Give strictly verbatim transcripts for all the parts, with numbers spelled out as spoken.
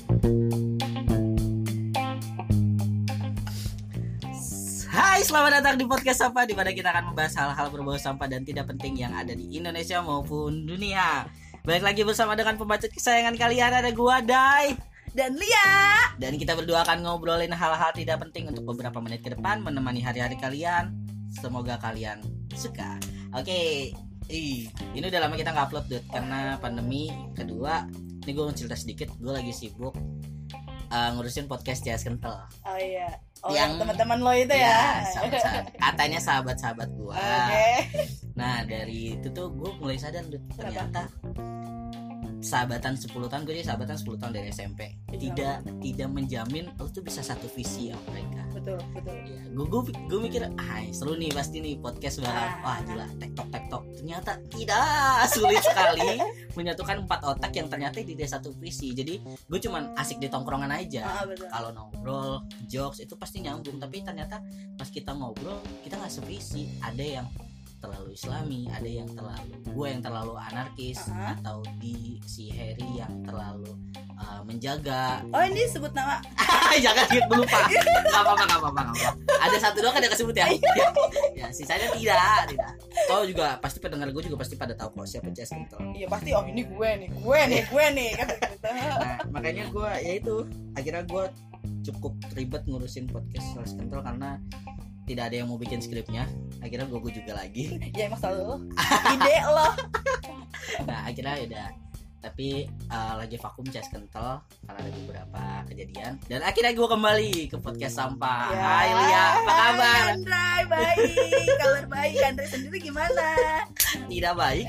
Hai, selamat datang di podcast Sampah, di mana kita akan membahas hal-hal berbau sampah dan tidak penting yang ada di Indonesia maupun dunia. Balik lagi bersama dengan pembacot kesayangan kalian, ada gua Dai dan Lia. Dan kita berdua akan ngobrolin hal-hal tidak penting untuk beberapa menit ke depan, menemani hari-hari kalian. Semoga kalian suka. Oke, ih, ini udah lama kita nggak upload, Dut, karena pandemi. Kedua, ini gue mau cerita sedikit, gue lagi sibuk uh, ngurusin podcast Jas Kentel. Oh iya. Oh, yang, yang teman-teman lo itu ya, ya sahabat-sahabat. Katanya sahabat-sahabat gue. Okay. Nah dari itu tuh gue mulai sadar, Dut, ternyata sahabatan sepuluh tahun, gue jadi sahabatan sepuluh tahun dari S M P. Tidak ya. tidak menjamin lo tuh bisa satu visi sama mereka. Betul, betul. Ya, gue gue gue mikir, ah seru nih pasti nih podcast bakal ah. wah gila tektok tektok. Ternyata tidak, sulit sekali menyatukan empat otak yang ternyata tidak satu visi. Jadi gue cuman asik di tongkrongan aja. Ah, kalau ngobrol, jokes itu pasti nyambung. Tapi ternyata pas kita ngobrol kita nggak sevisi. Ada yang terlalu islami, ada yang terlalu gue yang terlalu anarkis, uh-huh. atau di si Harry yang terlalu uh, menjaga. Oh ini sebut nama? Jangan gitu, lupa. Gak apa-apa, gak apa-apa, gak apa-apa. Ada satu doang kan yang kesebut ya. Ya sisanya tidak, tidak. Kau juga pasti pendengar gue juga pasti pada tahu kok siapa Jas Kentel. Iya pasti, oh ini gue nih, gue nih, gue nih kan gitu. Nah makanya gue ya itu akhirnya gue cukup ribet ngurusin podcast Jas Kentel karena tidak ada yang mau bikin skripnya. Akhirnya gue juga lagi. Ya emang selalu ide lo. Nah akhirnya udah. Tapi uh, lagi vakum Jas Kentel karena ada beberapa kejadian. Dan akhirnya gue kembali ke podcast Sampah. Ya. Hai Lia, apa kabar? Andrai, baik. Kabar baik. Andre sendiri gimana? Tidak baik.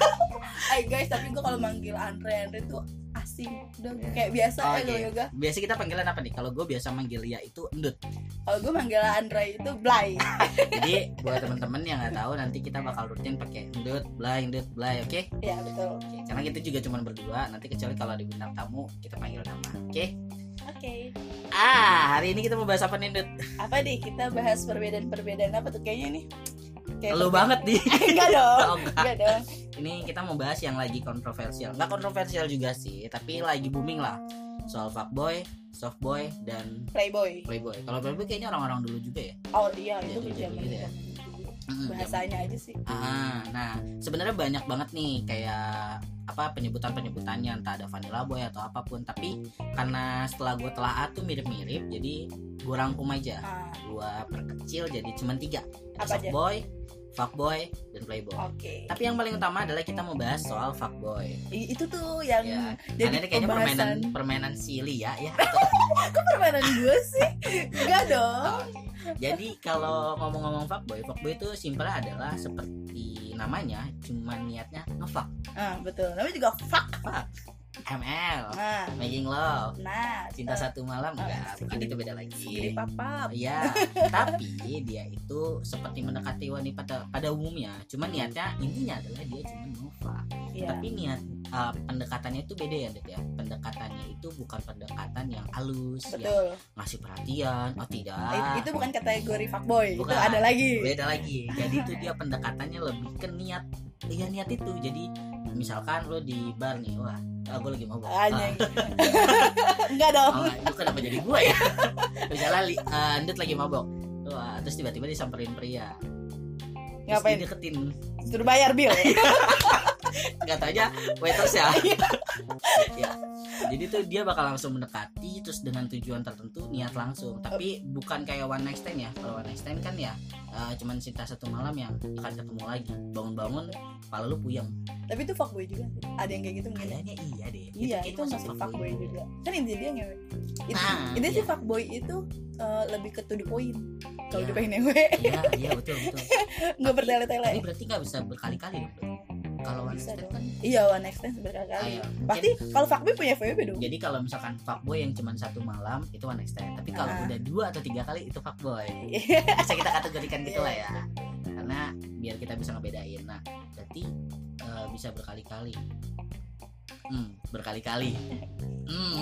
Hai guys, tapi gue kalau manggil Andre, Andre tuh asing. Udah yeah. Kayak biasa okay. ya gue yoga. Biasa kita panggilan apa nih? Kalau gue biasa manggil Lia itu Endut. Kalau gue manggil Andre itu Blay. Jadi buat teman-teman yang nggak tahu, nanti kita bakal rutin pakai Endut, Blay, Endut, Blay, oke? Okay? Iya betul. Okay. Karena kita juga cuma berdua. Nanti kecuali kalau ada bintang tamu kita panggil nama, oke? Okay? Oke. Okay. Ah, hari ini kita mau bahas apa nih, Endut? Apa nih? Kita bahas perbedaan-perbedaan apa tuh kayaknya nih? Kayak lu banget nih. Enggak dong. Oh, enggak. Enggak dong. Ini kita mau bahas yang lagi kontroversial. Enggak kontroversial juga sih, tapi lagi booming lah. Soal fuckboy, softboy, dan playboy. Playboy. Kalau playboy kayaknya orang-orang dulu juga ya. Oh iya, ya, itu zaman gitu ya. Bahasanya aja sih. Ah, nah sebenarnya banyak banget nih kayak apa penyebutan-penyebutannya, entah ada vanilla boy atau apapun. Tapi karena setelah gue telah tuh mirip-mirip, jadi gue rangkum aja. Ah. Gue perkecil jadi cuma tiga. Ada softboy, fuckboy, dan playboy. Okay. Tapi yang paling utama adalah kita mau bahas soal fuckboy. I- itu tuh yang ya, jadi ini kayaknya pembahasan... permainan permainan silly ya, ya. Kok permainan gue sih? Enggak dong. Oh, jadi kalau ngomong-ngomong fuckboy, fuckboy itu simpelnya adalah seperti namanya, cuma niatnya nge-fuck. Ah betul. Namanya juga fuck. Fuck. M L, nah, making love, nah, cinta satu malam, enggak, nah, bukan itu beda lagi. Segini papap. Iya, tapi dia itu seperti mendekati wanita pada pada umumnya. Cuma niatnya intinya adalah dia cuma nge-fuck. Iya. Tapi niat uh, pendekatannya itu beda ya, Dut ya. Pendekatannya itu bukan pendekatan yang halus, betul. Yang ngasih perhatian. Oh tidak. Itu, itu bukan kategori fuckboy. Bukan, itu ada lagi. Beda lagi. Jadi itu dia pendekatannya lebih ke niat. Iya niat itu. Jadi misalkan lo di bar nih, wah, oh, gue lagi mabok. Anjing. Enggak dong. Oh, itu kenapa jadi gue ya? Misalnya uh, Ndut lagi mabok. Wah, terus tiba-tiba disamperin pria. Terus ngapain? Deketin. Suruh bayar bill. Gak tau aja waiters ya. Ya. Jadi tuh dia bakal langsung mendekati terus dengan tujuan tertentu, niat langsung. Tapi bukan kayak one night stand ya. Kalau one night stand kan ya uh, cuman cinta satu malam yang akan ketemu lagi. Bangun-bangun kepala lu puyeng. Tapi itu fuckboy juga sih. Ada yang kayak gitu mungkin. Kayaknya iya deh. Iya, itu, itu masih fuckboy juga. juga. Kan intinya dia ngewe. Itu, nah, itu iya. sih fuckboy itu uh, lebih ke to the point. Kalau iya. dia pengen ngewe. Iya, iya betul betul. Enggak bertele-tele. Tapi berarti enggak bisa berkali-kali dong. Kalau one night stand kan iya one night stand berkali-kali. Ayo, pasti kalau fuckboy punya V W dong. Jadi kalau misalkan fuckboy yang cuma satu malam itu one night stand. Tapi kalau uh. udah dua atau tiga kali itu fuckboy. Bisa kita kategorikan gitu lah ya. Karena biar kita bisa ngebedain. Nah berarti uh, bisa berkali-kali. Hmm, berkali-kali. Hmm.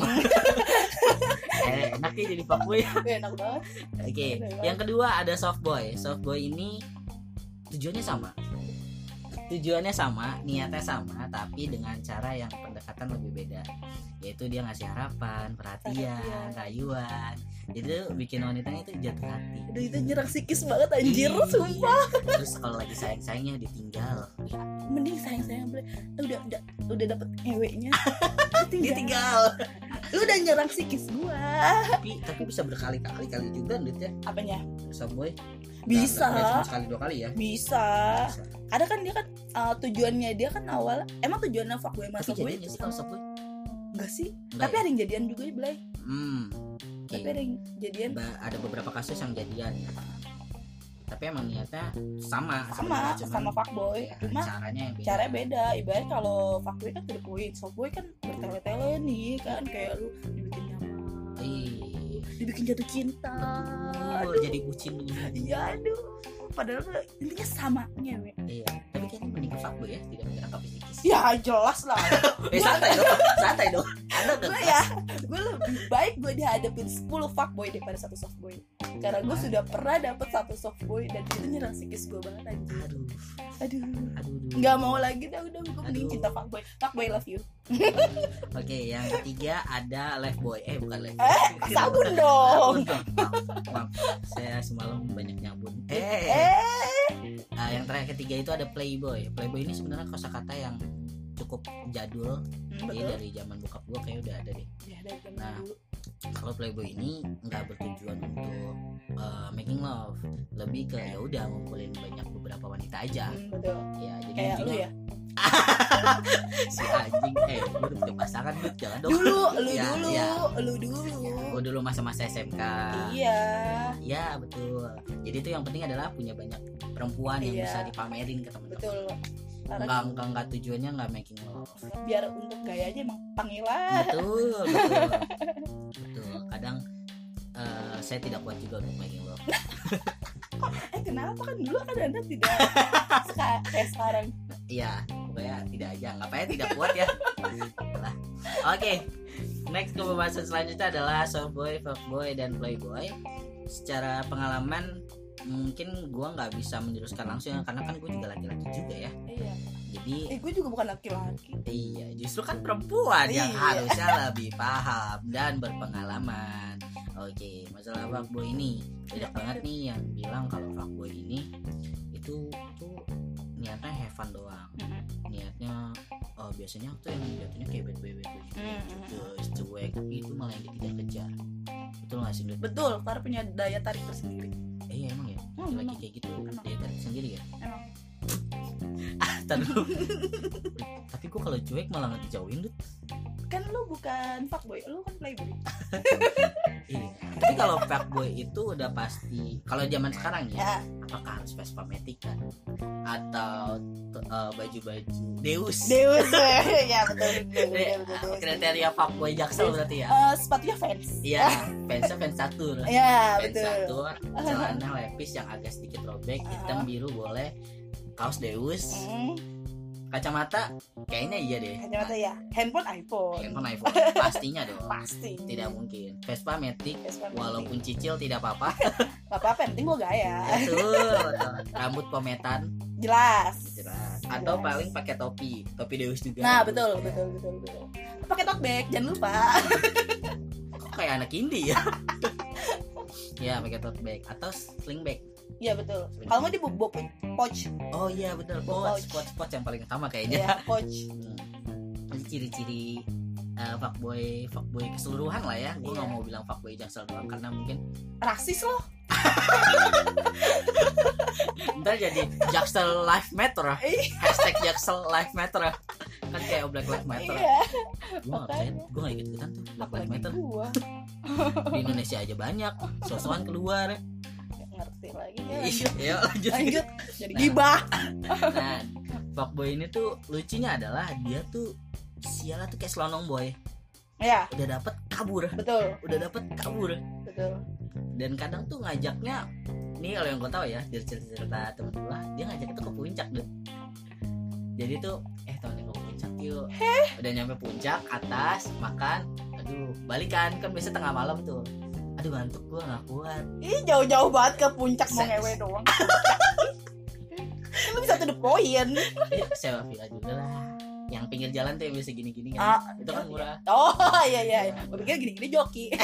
eh, enak ya jadi fuckboy. Enak banget. Oke, okay. Yang kedua ada softboy. Softboy ini tujuannya sama. tujuannya sama, niatnya sama, tapi dengan cara yang pendekatan lebih beda, yaitu dia ngasih harapan, perhatian, rayuan. Itu bikin wanitanya itu jatuh hati. Aduh, itu nyerang psikis banget anjir, Ih, sumpah. Terus kalau lagi sayang-sayangnya ditinggal, ya, Mending sayang-sayang boleh. Udah udah udah dapet eweknya. ditinggal. Lu udah nyerang psikis gua. Tapi tapi bisa berkali-kali kali juga Dit ya. Apanya? Softboy. Bisa. Nggak- nggak cuma sekali dua kali ya. Bisa. Bisa. Ada kan dia kan uh, tujuannya dia kan awal emang tujuannya fuckboy Tapi masuk gue jadinya itu sih kalau Softboy. enggak sih? Enggak Tapi ya? ada yang jadian juga ya, Blay. Hmm. Tapi Oke. ada yang jadian Ba- ada beberapa kasus yang jadian. Tapi emang niatnya sama sama sebenarnya, cuman sama fuckboy. ya, Cuma caranya yang beda. caranya beda. Ibarat kalau fuckboy kan to the point, softboy kan bertele-tele nih kan kayak lu dibikin nyaman, Ih, dibikin jatuh cinta. betul, jadi bucin dulu. Ya aduh. Padahal intinya sama ngewe. Iya, tapi kayaknya mending ke fuckboy ya, tidak menyerang ke psikis. Ya jelas lah. Eh santai dong, santai dong. Anda udah Gue ya, gue lebih baik gue dihadapin sepuluh fuckboy daripada satu softboy. Karena gue sudah pernah dapet satu softboy dan itu nyerang psikis gue banget anjir. Aduh, Aduh. aduh, aduh. Nggak mau lagi dah, udah gue mending Aduh. cinta fuckboy. Fuckboy love you. Oke, yang ketiga ada life boy. Eh bukan life. Eh, sabun dong. Sabun dong. Maaf, maaf. Saya semalam banyak nyabun. Eh, Eh, Nah, yang terakhir ketiga itu ada playboy. Playboy ini sebenarnya kosakata yang cukup jadul. hmm, Jadi betul. dari zaman bokap gua kayak udah ada deh. Ya, dari zaman Nah, dulu. Kalau playboy ini nggak bertujuan untuk uh, making love, lebih ke ya udah ngumpulin banyak beberapa wanita aja. Hmm, betul. Ya, jadi Kayak lu intinya ya. si anjing eh gue udah punya pasangan Dut, jangan dong. Dulu, lu Ya, dulu, ya. lu dulu. Gue dulu masa-masa S M K. Iya. Iya betul. Jadi itu yang penting adalah punya banyak perempuan yang Iya. bisa dipamerin ke teman-teman. Betul. Karena Enggak, enggak, enggak tujuannya enggak making love. biar untuk gaya aja emang panggilan. Betul, betul. Betul. Kadang eh, saya tidak kuat juga untuk making love. Eh kenapa kan dulu kan anda tidak Seka- kayak sekarang. Iya, pokoknya tidak aja. Ngapain tidak kuat ya? Lah. Oke. Next ke pembahasan selanjutnya adalah softboy, fuckboy, dan playboy. Secara pengalaman mungkin gua nggak bisa menjuruskan langsung ya, karena kan gue juga laki-laki juga ya. Iya. Jadi Eh gue juga bukan laki-laki. iya, justru kan perempuan yang Iya. harusnya lebih paham dan berpengalaman. Oke, masalah fuckboy ini banyak banget nih yang bilang kalau fuckboy ini itu tuh niatnya have fun doang. Niatnya oh, biasanya tuh yang jatuhnya kayak bad boy bad boy gitu, Mm-mm. terus cuek, tapi itu malah yang dikejar-kejar. Betul nggak sih Dut? Betul, karena punya daya tarik tersendiri. Eh, iya emang ya, Hmm, laki-laki emang. kayak gitu Emang. dia tarik sendiri ya. Emang. Tar dulu. Tapi gua kalau cuek malah nggak dijauhin Dut. Kan lu bukan fuckboy, lu kan playboy. Iya. Tapi kalau fuckboy itu udah pasti. Kalau zaman sekarang ya, Ya, apakah harus Vespa Matic kan? Atau uh, baju-baju Deus? Deus. Ya betul betul betul, Eh, betul, betul. kriteria fuckboy Jaksel berarti ya? Eh, sepatunya fans. Iya, fansnya fans catur. Ya Fans betul. catur, celana lepis yang agak sedikit robek, hitam biru boleh, kaos Deus, Hmm, kacamata kayaknya iya deh. kacamata ya. Handphone iPhone. Handphone iPhone pastinya dong. Pasti. Tidak mungkin. Vespa Matic Vespa Matic. walaupun cicil tidak apa-apa. Gak apa-apa, yang penting gua gaya. Betul, betul. Rambut pometan Jelas. jelas. Atau Jelas. paling pakai topi, topi Deus juga. Nah betul betul betul betul. Pakai tote bag, jangan lupa. Kok kayak anak indie ya? Ya, pakai tote bag atau sling bag. Iya betul. Kalau nggak di bawa pouch. Oh iya betul, Pouch. pouch, pouch, pouch yang paling utama kayaknya. Ya pouch. Hmm. Ini ciri-ciri uh, fuckboy, fuckboy keseluruhan lah ya. Gue Iya. nggak mau bilang fuckboy Jaksel doang karena mungkin Rasis loh. ntar jadi Jaksel Life Matter. Hashtag Jaksel Life Matter. Kan kayak Black Lives Matter. Iya. Gue nggak percaya, gue nggak ikut ikutan tuh Black Lives Apalagi Matter. gua. Di Indonesia aja banyak, sosokan keluar. Nggak ngerti lagi ya. Iya, Lanjut. ya, lanjut. Lanjut. Jadi Nah. gibah. Nah, fuckboy ini tuh lucunya adalah dia tuh sialah tuh kayak selonong boy. Ya Udah dapet kabur, betul udah dapet kabur. betul. Dan kadang tuh ngajaknya, nih kalau yang gue tahu ya dari cerita-cerita temen gue, dia ngajak itu ke puncak deh. Jadi tuh eh temennya ke puncak yuk. Udah nyampe puncak atas makan, aduh balikan kan biasa tengah malam tuh. Aduh ngantuk gue nggak kuat. Ih jauh-jauh banget ke puncak mau Se- ngewe doang. Lu bisa to the point. Ya, sewa villa juga lah. Yang pinggir jalan tuh yang bisa gini-gini Ah, kan. Itu kan murah. Oh iya iya. Gue pikir gini-gini joki.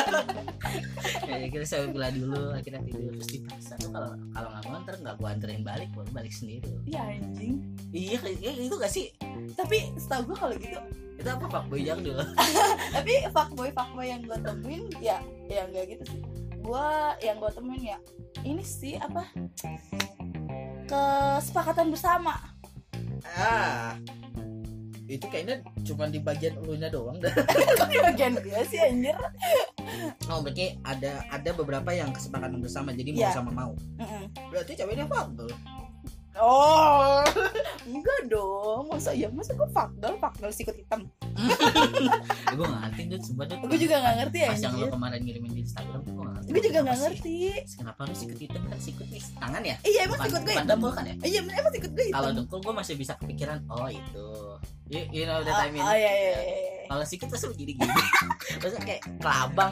Ya kita sewa villa dulu, akhirnya tidur terus dipaksa tuh kalau kalau nggak mau ntar nggak gua anterin balik, gua balik sendiri. Iya anjing. Iya kayak itu gak sih? Tapi setahu gue kalau gitu, Itu apa fuckboy jadul? tapi fuckboy fuckboy yang gue temuin ya ya enggak gitu sih. Gue yang gue temuin ya ini sih apa, kesepakatan bersama. Ah, itu kayaknya cuma di bagian elunya doang dah. Di bagian gue sih anjir. Oh berarti ada ada beberapa yang kesepakatan bersama, jadi mau Iya. sama mau. Mm-mm. Berarti ceweknya fuckboy. Oh enggak dong, masa ya masa gue fuckgirl fuckgirl sikut hitam. Ya, gue gak ngerti Dut, sumpah Dut. Gue juga nggak ngerti Pas yang lo anjir. kemarin ngirimin di Instagram tuh gue gak ngerti. Gue juga Kenapa nggak sih? ngerti. Kenapa lu sikut hitam, kan sikut nih tangan ya? Iya emang Bukan- sikut gue bukan hitam. dengkul kan ya? Iya emang sikut gue hitam. Kalau dengkul gue masih bisa kepikiran, oh itu. You, you know that I mean. Oh iya iya iya. Kalau sikut tuh jadi gini. Terus kayak kelabang.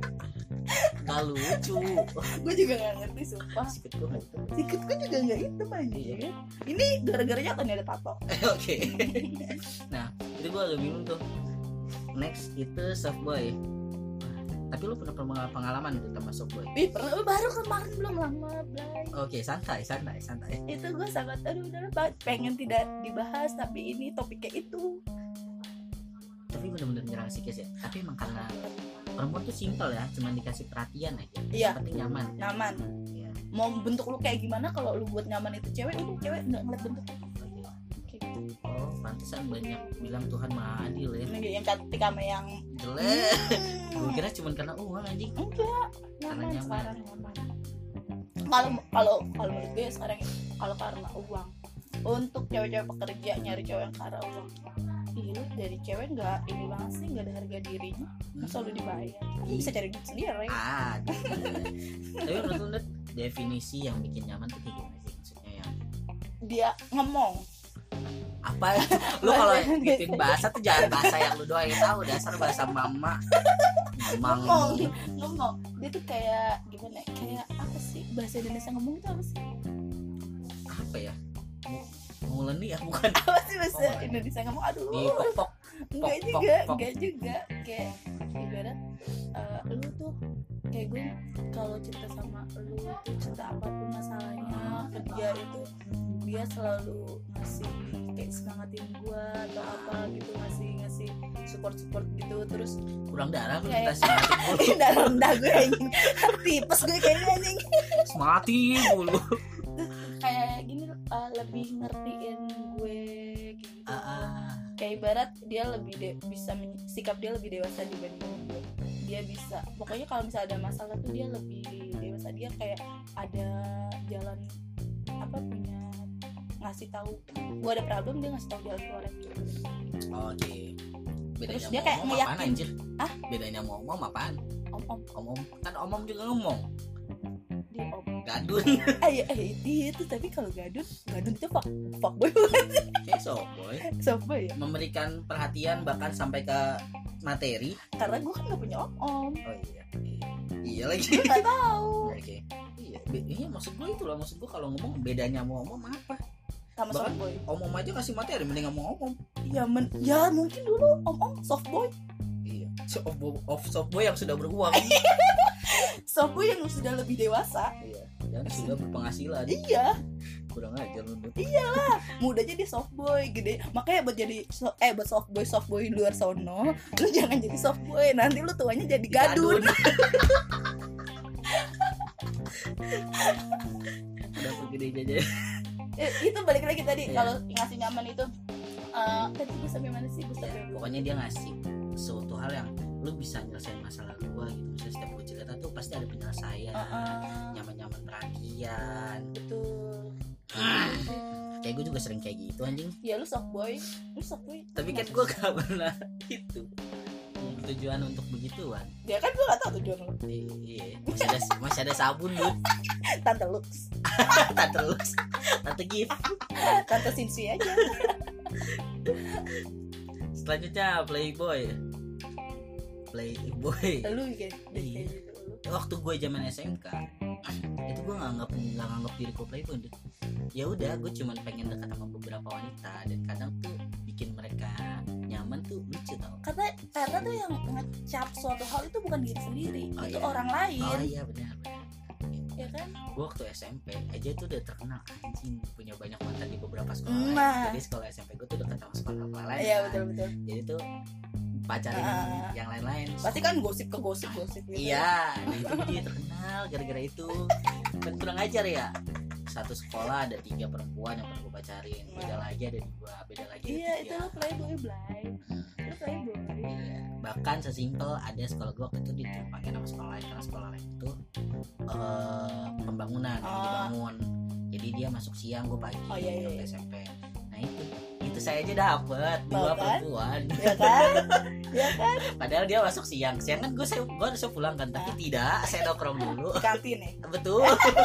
Gak lucu. Gue juga nggak ngerti sumpah. Sikut gue gak hitam. Sikut gue juga nggak hitam anjir. Ini gara-garanya kan ada tato. Oke. Nah, itu gue agak bingung tuh. Next itu softboy. Tapi lu pernah pernah pengalaman tuh sama softboy? Ih pernah, oh, baru kemarin belum lama Blay. Oke, santai, santai, santai. Itu gue sangat aduh udah banget pengen tidak dibahas tapi ini topiknya itu. Tapi bener-bener nyerang psikis ya. Tapi emang karena perempuan tuh simpel ya, cuma dikasih perhatian aja. Iya. Yang penting nyaman. Nyaman. Iya. Mau bentuk lu kayak gimana, kalau lu buat nyaman itu cewek, udah cewek nggak ngeliat bentuk. Kayak gitu. Oh, pantesan banyak bilang Tuhan Maha Adil ya. Ini yang cantik sama yang Jelek. hmm, Gue kira cuma karena uang anjing. enggak Karena nyaman, nyaman. sekarang nyaman. Kalau kalau kalau menurut gue sekarang kalau karena uang, untuk cewek-cewek pekerja nyari cewek yang karena uang, ih lu dari cewek nggak ini banget sih, nggak ada harga dirinya, selalu dibayar, lu bisa cari duit sendiri. Ah, tapi menurut lu Nat, definisi yang bikin nyaman tuh kayak gimana sih? Maksudnya yang Dia ngomong, apa? Lu kalau ngikutin bahasa tuh jangan bahasa yang lu doang yang tahu, dasar bahasa mama. Ngomong. ngomong, ngomong. Dia tuh kayak gimana? ya? Kayak apa sih bahasa Indonesia ngomong itu apa sih? Apa ya? Nguleni ya bukan? Apa sih bahasa Oh, Indonesia ngomong? Aduh, Di pok-pok. enggak pok, juga, pok. enggak juga. Kayak ibarat eh, lu tuh kayak gue kalau cerita sama lu tuh cerita apapun masalahnya ke dia itu dia selalu ngasih kayak semangatin gue atau apa gitu, ngasih ngasih support support gitu. Terus Kurang darah lu Kayak- kita semangatin mulu. ini darah rendah gue anjing, tipes gue kayaknya anjing. Semangatin mulu. Kayak gini eh, lebih ngertiin gue gitu. Ah, ah. Kayak ibarat dia lebih de- bisa men- sikap dia lebih dewasa dibanding gue. Dia bisa pokoknya kalau misalnya ada masalah tuh dia lebih dewasa, dia kayak ada jalan apa punya ngasih tahu gue ada problem, dia ngasih tahu jalan keluar gitu. Oke. Bedanya Terus dia mau kayak ngomong apaan ngeyakin. anjir? Hah? Bedanya mau ngomong apaan? Om om Om-om kan om-om juga ngomong. dia om Gadun. ayo eh dia tuh, tapi kalau gadun gadun itu fuck fuckboy bukan Kayak soboy. siapa ya? Memberikan perhatian bahkan sampai ke materi. Karena gue kan gak punya om om, Oh iya. Iya, iya lagi. gue nggak tahu. Oke. Iya, be- iya maksud gue itu lah, maksud gue kalau ngomong bedanya mau ngomong apa? Sama Bahkan- softboy. Om-om aja kasih materi mending ngomong om-om. Ya men, ya mungkin dulu om om softboy, Iya. So, of, of softboy yang sudah beruang. softboy yang sudah lebih dewasa. Iya. Dan sudah berpenghasilan. Iya, Kurang ajar lu. Dut. mudanya dia softboy, gede. Makanya buat jadi so- eh buat softboy softboy luar sono, lu jangan jadi softboy. Nanti lu tuanya jadi gadun. Udah begini aja. Eh, itu balik lagi tadi Iya. kalau ngasih nyaman itu. Eh, tadi gue sampai mana sih? Gue Ya, sampai pokoknya dia ngasih suatu hal yang lu bisa nyelesain masalah gua gitu. Misalnya setiap gua cerita tuh pasti ada penyelesaian. Heeh, Nyaman-nyaman perhatian. betul. Kayak gue juga sering kayak gitu anjing. Ya lu softboy, lu softboy. Tapi kan gue gak pernah itu tujuan untuk begituan. Dia kan gue gak tahu tujuan lu. Iya, masih ada masih ada sabun Dut. Tante Lux, Tante Lux, Tante Gift. Tante Sinsi aja. Selanjutnya Playboy. Playboy. Lu kayak Iya. kayak gitu. lu? Waktu gue zaman S M K itu gue nggak nganggap nggak nganggap diri gue playboy. Ya udah, gue cuman pengen dekat sama beberapa wanita dan kadang tuh bikin mereka nyaman tuh lucu tau. Karena karena tuh yang ngecap suatu hal itu bukan diri sendiri, Oh, itu iya. orang lain. Oh iya benar benar. Ya kan? Gue waktu S M P aja tuh udah terkenal anjing, punya banyak mantan di beberapa sekolah Nah. lain. Jadi sekolah S M P gue tuh deket sama sekolah lain. Iya kan. betul betul. Jadi tuh pacarin Ah. yang lain-lain. Pasti kan gosip ke gosip gosip gitu. Iya, nah itu dia terkenal gara-gara itu. Kan kurang ajar ya. Satu sekolah ada tiga perempuan yang pernah gue pacarin. Beda lagi ada dua, beda lagi ada Iya, tiga. itu lo playboy Blay. Itu playboy. Iya. Bahkan sesimpel ada sekolah gue waktu itu dipakai nama sekolah lain karena sekolah lain itu eh, pembangunan yang Oh. dibangun. Jadi dia masuk siang, gue pagi Oh, iya, iya, waktu iya. S M P. Nah itu itu saya aja dapet dua kan? perempuan. Ya kan? Ya kan? Padahal dia masuk siang. Siang kan gue saya gue harus pulang kan, tapi Nah. tidak. Saya nongkrong dulu. Di kantin nih. Betul.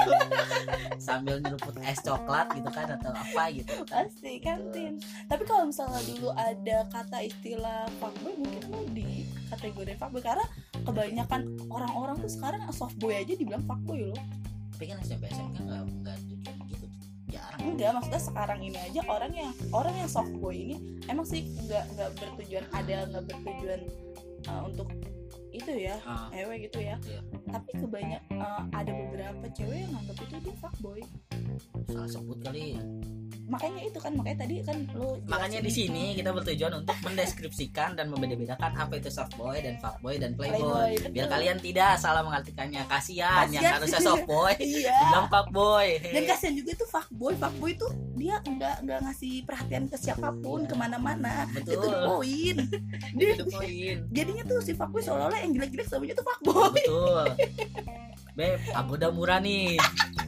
Sambil nyeruput es coklat gitu kan atau apa gitu. Pasti kantin. Tapi kalau misalnya dulu ada kata istilah fuckboy, mungkin lo di kategori fuckboy karena kebanyakan orang-orang tuh sekarang softboy aja dibilang fuckboy loh. Tapi kan S M P S M K nggak nggak tujuan gitu, jarang. Enggak, maksudnya sekarang ini aja orang yang orang yang softboy ini emang sih nggak nggak bertujuan ada nggak bertujuan uh, untuk itu ya Ah, cewek gitu ya. Iya. Tapi kebanyak uh, ada beberapa cewek yang nganggap itu dia fuckboy. salah sebut kali. Makanya itu kan makanya tadi kan lo Makanya di sini kita bertujuan untuk mendeskripsikan dan membeda-bedakan apa itu softboy dan fuckboy dan playboy. Playboy, betul. Biar kalian tidak salah mengartikannya. Kasihan yang Kasihan. harusnya softboy iya. bilang fuckboy. Dan kasihan juga itu fuckboy. Fuckboy itu dia nggak nggak ngasih perhatian ke siapapun Iya. kemana-mana. Betul. Itu the poin. Dia Itu poin. jadinya tuh si fuckboy seolah-olah yang jelek-jelek semuanya tuh fuckboy. Betul. Beb, pagoda murah nih.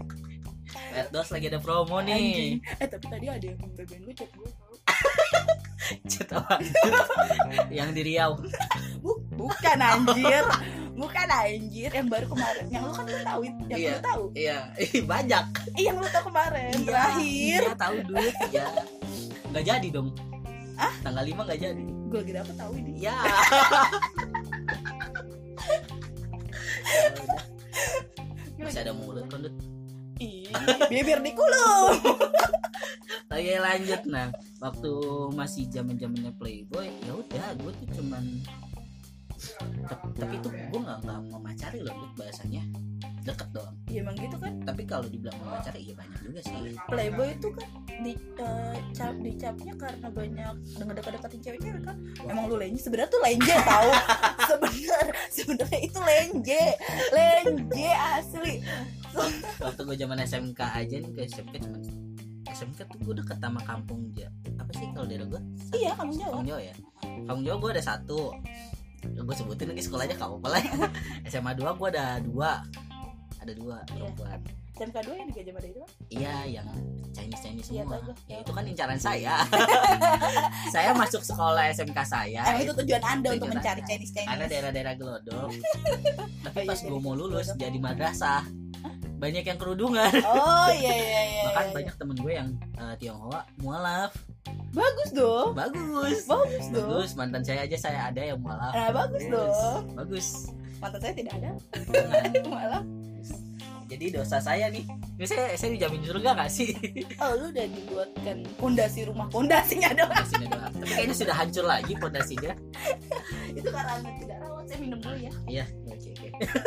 Red Doors lagi ada promo nih. Anjing. Eh tapi tadi ada yang B B M gue chat gue tau. Chat apa? Yang di Riau. Buk, bukan anjir. Bukan anjir yang baru kemarin. Yang lu kan lu tahu it- yang Iya. lu tahu. Iya, ih banyak. Eh yang lu tahu kemarin terakhir. Iya, tahu duit ya. Enggak jadi dong. Ah? Tanggal lima enggak jadi. Gue lagi dapet tahu ini. Iya. Masih ada mulut kan, Dut. Ih, bibir dikulum. Oke, lanjut. Nah, waktu masih zaman-zamannya Playboy, ya udah, gue tuh cuman Tep- tapi itu gue nggak nggak memacari loh, Dut, bahasanya deket doang. Ya emang gitu kan. Tapi kalau dibilang memacari, ya banyak juga sih. Playboy itu kan di uh, cap dicapnya karena banyak dengan dekat-dekatin cewek-cewek kan. Emang lu lenje sebenarnya tuh lenje tahu. Sebenarnya sebenarnya itu lenje. Lenje asli. Waktu gue zaman S M K aja nih, ke S M K cuman S M K tuh gue deket sama kampung Ja- apa sih kalau daerah gue? Iya, Kampung Jawa. Kampung Jawa ya. Kampung Jawa gue ada satu. Gue sebutin lagi sekolahnya kamu apa lah. S M A dua gue ada dua. Ada dua Iya. perempuan. S M K dua yang di Gajah Mada itu kan. Iya, yang Chinese Chinese Iya, semua. tahu gue. Ya itu kan incaran saya. Saya masuk sekolah S M K saya. Emang itu tujuan Anda tujuan untuk mencari Anda. Chinese Chinese. Karena daerah-daerah gelodok. Tapi Oh, iya, pas jadi gue mau lulus gelodok. jadi madrasah, banyak yang kerudungan. Oh iya iya iya. Bahkan iya. banyak temen gue yang uh, Tionghoa mualaf. Bagus dong. Bagus. Bagus dong. Bagus, mantan saya aja saya ada yang mualaf. Nah, bagus dong. Bagus. Mantan saya tidak ada. Jangan. Malah. Jadi dosa saya nih. Ini saya saya dijamin surga gak sih? Oh, lu udah dibuatkan pondasi rumah pondasinya dong. Pondasinya doang. Tapi kayaknya sudah hancur lagi pondasinya. Itu karena Anda tidak rawat. Saya minum dulu ya. Iya, oke oke.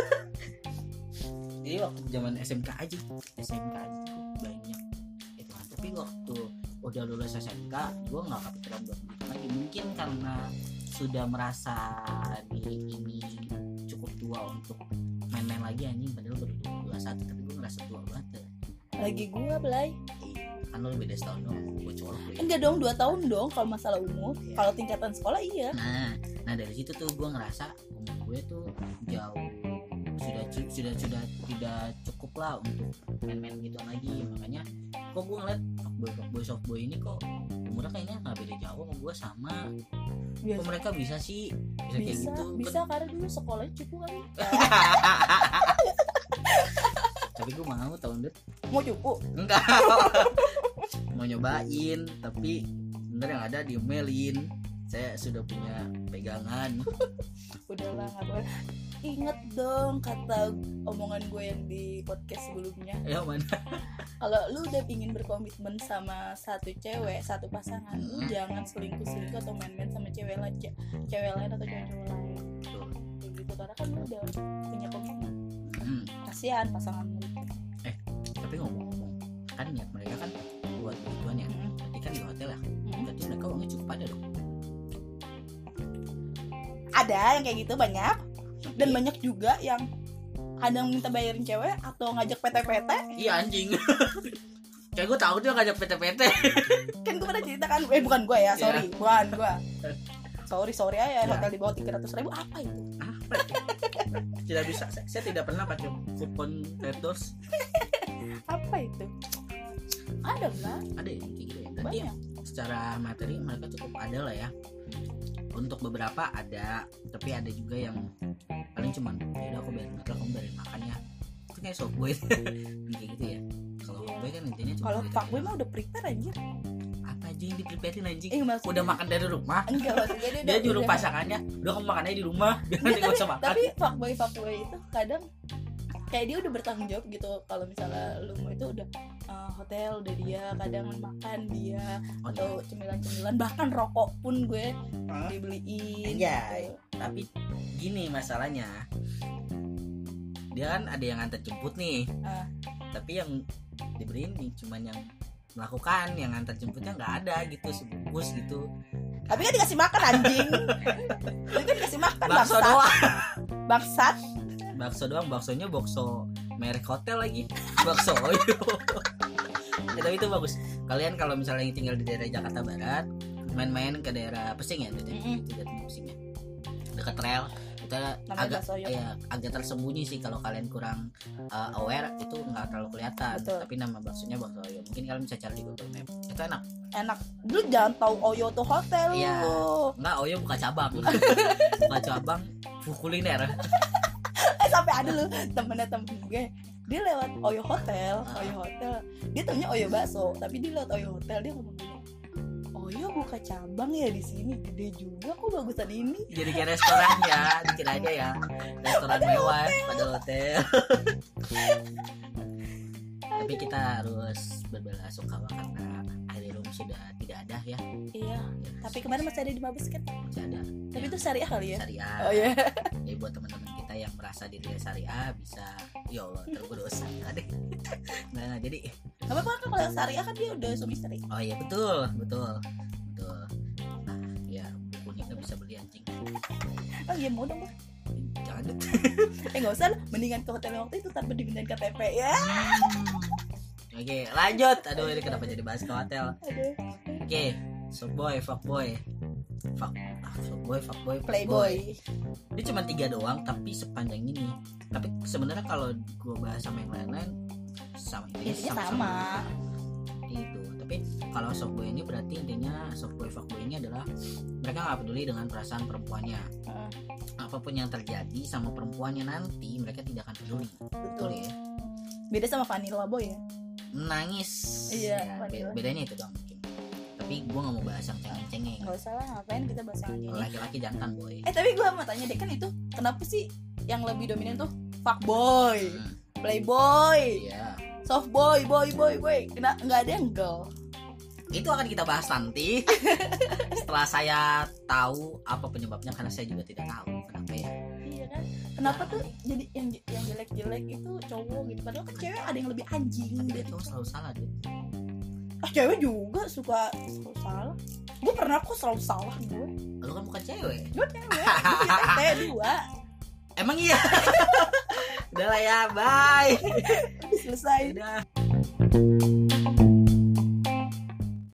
Jadi waktu zaman S M K aja, S M K aja tuh banyak itu kan. Tapi waktu udah lulus S M K, gue nggak kepikiran buat gitu lagi. Mungkin karena sudah merasa diri ini cukup tua untuk main-main lagi anjing. Padahal baru dua puluh satu, tapi gue ngerasa tua banget. Ya. Lagi gua Blay. Kan lo beda setahun dong, gue colok deh. Enggak dong, dua tahun dong kalau masalah umur. Kalau tingkatan sekolah iya. Nah, nah dari situ tuh gue ngerasa umur gue tuh jauh sudah cu- sudah sudah tidak cukup lah untuk main-main gitu lagi. Makanya kok gue ngeliat fuckboy fuckboy softboy ini kok umurnya kayaknya nggak beda jauh sama gue sama. Biasa. Kok mereka bisa sih bisa, kayak Bisa, gitu? bisa karena dulu sekolahnya cukup kali. Tapi gue mau tahun det Mau cukup? enggak mau nyobain tapi bener yang ada diomelin saya sudah punya pegangan. Udahlah nggak boleh. Ingat dong kata omongan gue yang di podcast sebelumnya. Ya mana? Kalau lu udah ingin berkomitmen sama satu cewek, satu pasangan, lu jangan selingkuh-selingkuh atau main-main sama cewek lain, cewek lain atau cewek-cewek lain. Betul. Kayak gitu karena kan lu udah punya komitmen. Hmm. Kasihan pasangan lu. Eh, tapi ngomong-ngomong, kan niat mereka kan buat begituan ya. Mm-hmm. Berarti kan di hotel ya. Berarti mereka uangnya cukup ada dong. Ada yang kayak gitu banyak. Dan Iya. banyak juga yang kadang minta bayarin cewek atau ngajak P T P T. Iya anjing. Kayak gue tahu dia ngajak P T P T. Kan gue pernah cerita kan, eh bukan gue ya, sorry, Iya. bukan gue. Sorry sorry aja, Iya. hotel di bawah tiga ratus ribu apa itu? Apa itu? Tidak bisa. Saya, saya tidak pernah pakai kupon Redos. Apa itu? Ada lah, Ada ya kayak gitu ya. Berarti ya, banyak. secara materi mereka cukup ada lah ya. Untuk beberapa ada, tapi ada juga yang paling cuman ya udah aku bayarin hotel, kamu bayarin makannya. Itu kayak softboy kayak gitu ya. Kalau Iya. fuckboy kan intinya cuma Kalau gitu fuckboy aja. mah udah prepare anjir. Apa aja yang di-preparein anjing? Eh, maksudnya- Udah makan dari rumah. Enggak maksudnya dia, Dia udah- nyuruh udah- pasangannya, udah kamu makan aja di rumah, biar Iya, nanti gak usah tapi, makan. tapi fuckboy fuckboy itu kadang kayak dia udah bertanggung jawab gitu. Kalau misalnya lu mau itu udah uh, hotel udah dia, kadang makan dia Oh, atau cemilan-cemilan, bahkan rokok pun gue Hah? dibeliin. Iya. gitu. Tapi gini masalahnya, dia kan ada yang antar jemput nih, Ah. tapi yang dibeliin nih cuman yang melakukan, yang antar jemputnya nggak ada gitu, sebungkus gitu. Tapi kan dikasih makan anjing. Itu kan dikasih makan Bakso bangsat. doang, Bangsat. bakso doang, baksonya bakso merek hotel lagi, bakso Oyo. Ya, tapi itu bagus. Kalian kalau misalnya tinggal di daerah Jakarta Barat, main-main ke daerah Pesing ya, berarti Mm-mm. itu jatuhnya Pesing ya, dekat rel. Kita Namanya agak bakso Oyo. ya, agak tersembunyi sih kalau kalian kurang uh, aware, itu nggak terlalu kelihatan. Betul. Tapi nama baksonya bakso Oyo. Mungkin kalian bisa cari di Google Map. Itu enak. Enak. Lu jangan tahu Oyo tuh hotel Iya. lu. Nggak, Oyo buka cabang. Buka cabang kuliner. Eh sampai ada lu temennya temen gue. Dia lewat Oyo Hotel, Oyo Hotel. Dia taunya Oyo bakso, tapi dia lewat Oyo Hotel dia ngomong gini. Oyo buka cabang ya di sini, gede juga kok bagusan ini. Jadi kayak restoran ya, dikira aja ya restoran mewah pada hotel. Tapi kita harus berbela sungkawa karena Aeroom sudah tidak ada ya. Iya. Tapi kemarin masih ada di Mabes kan? Masih ada. Tapi Ya, itu syariah kali ya? syariah. Oh iya. Jadi buat teman-teman kita yang merasa dirinya syariah bisa, ya Allah tergerus deh. Nah jadi, Gak apa-apa kan kalau yang syariah kan dia udah suami istri. oh iya betul, betul, betul. Nah ya bukunya kita bisa beli anjing. Oh iya mau dong Bang. Jangan deh. Eh gak usah lah, mendingan ke hotel waktu itu tanpa dimintain K T P ya. Hmm. Oke lanjut. Aduh ini kenapa jadi bahas ke hotel? Aduh. Oke, softboy, fuckboy, fuck, ah, softboy, fuckboy, Playboy. Dia cuma tiga doang, tapi sepanjang ini. Tapi sebenarnya kalau gue bahas sama yang lain-lain, sama intinya Intinya sama. sama-sama itu. Tapi kalau softboy ini berarti intinya softboy, fuckboy ini adalah mereka nggak peduli dengan perasaan perempuannya. Heeh. Apapun yang terjadi sama perempuannya nanti, mereka tidak akan peduli. Betul ya? Beda sama Vanilla Boy ya. Nangis. Iya, Ya, vanilla. be- bedanya itu doang mungkin. Tapi gue nggak mau bahas yang cengeng-cengeng. Gak usah lah, ngapain kita bahas yang ini. Laki-laki jantan boy. Eh tapi gue mau tanya deh, kan itu kenapa sih yang lebih dominan tuh fuckboy, Hmm, playboy, iya. softboy, boy, boy, boy. Kena nggak ada yang girl. Itu akan kita bahas nanti setelah saya tahu apa penyebabnya, karena saya juga tidak tahu kenapa ya. Iya kan? Kenapa tuh jadi yang yang jelek-jelek itu cowok gitu? Padahal kan cewek ada yang lebih anjing Tapi gitu. cowok selalu salah deh. Ah cewek juga suka selalu salah. Gue pernah kok selalu salah gue. Lu kan bukan cewek. Gue cewek. Gue punya tete dua. Emang iya. Udah lah ya, bye. Udah selesai. Udah.